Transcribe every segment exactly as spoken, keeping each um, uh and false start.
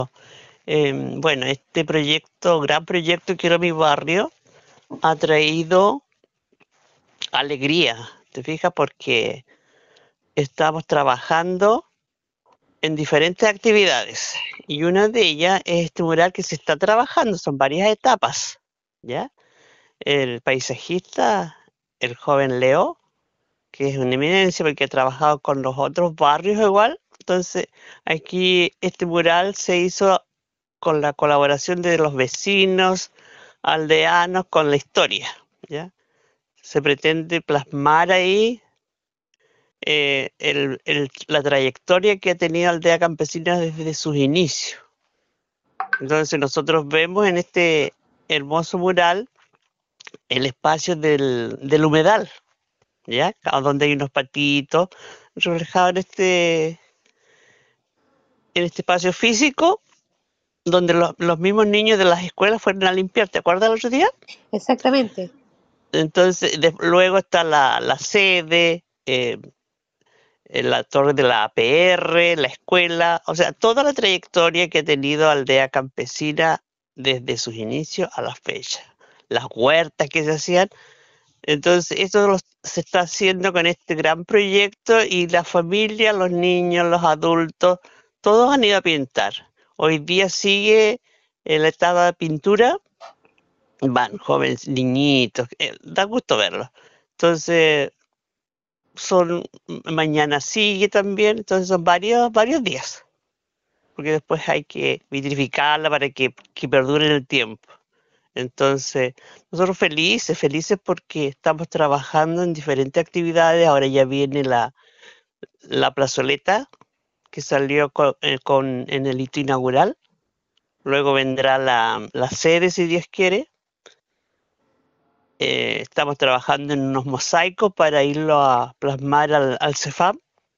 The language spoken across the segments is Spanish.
Eh, bueno, este proyecto, gran proyecto Quiero mi barrio, ha traído alegría, ¿te fijas? Porque estamos trabajando en diferentes actividades y una de ellas es este mural que se está trabajando, son varias etapas, ¿ya? El paisajista, el joven Leo, que es una eminencia porque ha trabajado con los otros barrios igual, entonces aquí este mural se hizo con la colaboración de los vecinos, aldeanos, con la historia, ¿ya? Se pretende plasmar ahí eh, el- el- la trayectoria que ha tenido Aldea Campesina desde sus inicios. Entonces nosotros vemos en este hermoso mural el espacio del, del humedal, ¿ya? A donde hay unos patitos reflejados en este, en este espacio físico, donde los, los mismos niños de las escuelas fueron a limpiar. ¿Te acuerdas el otro día? Exactamente. Entonces, de- luego está la, la sede, eh, eh, la torre de la A P R, la escuela, o sea, toda la trayectoria que ha tenido Aldea Campesina desde sus inicios a la fecha. Las huertas que se hacían. Entonces, esto lo- se está haciendo con este gran proyecto y la familia, los niños, los adultos, todos han ido a pintar. Hoy día sigue en la etapa de pintura, van jóvenes, niñitos, eh, da gusto verlos. Entonces, son, mañana sigue también, entonces son varios, varios días, porque después hay que vitrificarla para que, que perdure en el tiempo. Entonces, nosotros felices, felices porque estamos trabajando en diferentes actividades. Ahora ya viene la, la plazoleta que salió con, eh, con- en el hito inaugural. Luego vendrá la, la sede, si Dios quiere. Eh, estamos trabajando en unos mosaicos para irlo a plasmar al, al Cefam.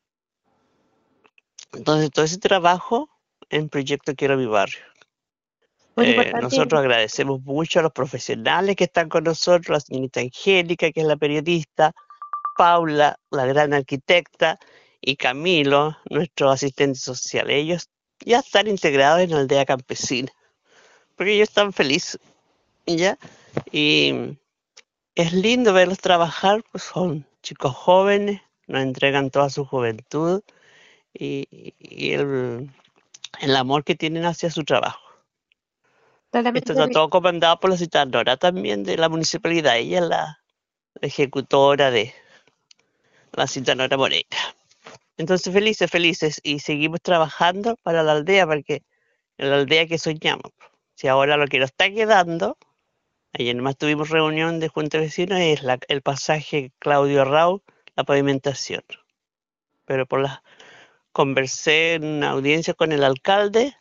Entonces, todo ese trabajo en Proyecto Quiero mi barrio. Muy Eh, importante. nosotros agradecemos mucho a los profesionales que están con nosotros, la señorita Angélica, que es la periodista, Paula, la gran arquitecta, y Camilo, nuestro asistente social. Ellos ya están integrados en la aldea campesina, porque ellos están felices, ¿ya? Y es lindo verlos trabajar, pues son chicos jóvenes, nos entregan toda su juventud y, y el, el amor que tienen hacia su trabajo. Esto está Totalmente. todo comandado por la citadora también de la municipalidad. Ella es la ejecutora de la citadora Moreira. Entonces, felices, felices. Y seguimos trabajando para la aldea, porque en la aldea que soñamos. Si ahora lo que nos está quedando, ayer nomás tuvimos reunión de Junta de Vecinos, es la, el pasaje Claudio Rau, la pavimentación. Pero por la conversé en una audiencia con el alcalde,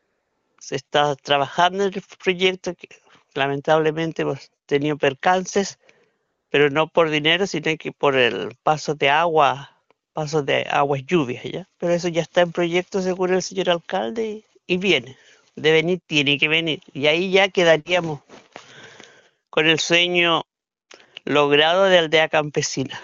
se está trabajando en el proyecto que lamentablemente hemos tenido percances, pero no por dinero, sino que por el paso de agua, paso de aguas lluvias, ¿ya? Pero eso ya está en proyecto según el señor alcalde y, y viene. De venir, tiene que venir. Y ahí ya quedaríamos con el sueño logrado de aldea campesina.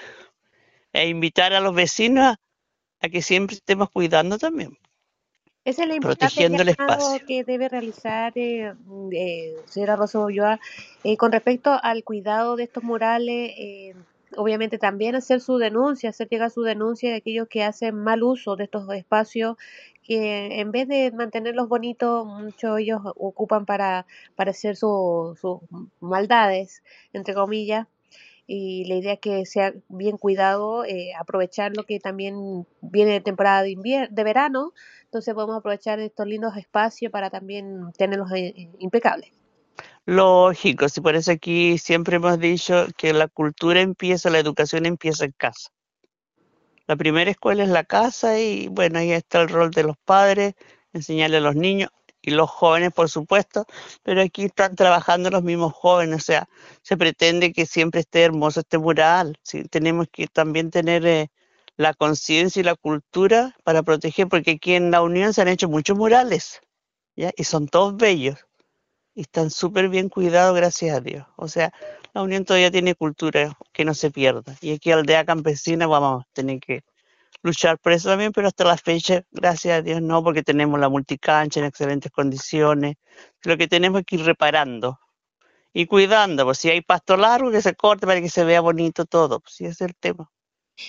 E invitar a los vecinos a, a que siempre estemos cuidando también, Ese es el importante protegiendo el llamado espacio. que debe realizar, eh, mm, eh, señora Rosa Ulloa, eh, con respecto al cuidado de estos murales. Eh, obviamente también hacer su denuncia, hacer llegar su denuncia de aquellos que hacen mal uso de estos espacios, que en vez de mantenerlos bonitos, muchos de ellos ocupan para, para hacer su- sus maldades, entre comillas. Y la idea es que sea bien cuidado, eh, aprovechar lo que también viene de temporada de invier- de verano, entonces podemos aprovechar estos lindos espacios para también tenerlos eh, eh, impecables. Lógico, si por eso aquí siempre hemos dicho que la cultura empieza, la educación empieza en casa. La primera escuela es la casa y bueno, ahí está el rol de los padres, enseñarle a los niños y los jóvenes, por supuesto, pero aquí están trabajando los mismos jóvenes, o sea, se pretende que siempre esté hermoso este mural. Sí, tenemos que también tener eh, la conciencia y la cultura para proteger, porque aquí en la Unión se han hecho muchos murales, ¿ya? Y son todos bellos y están súper bien cuidados, gracias a Dios. O sea, la Unión todavía tiene cultura que no se pierda. Y aquí Aldea Campesina vamos a tener que luchar por eso también, pero hasta la fecha, gracias a Dios, no, porque tenemos la multicancha en excelentes condiciones. Lo que tenemos es que ir reparando y cuidando, pues si hay pasto largo, que se corte para que se vea bonito todo, pues sí, ese es el tema.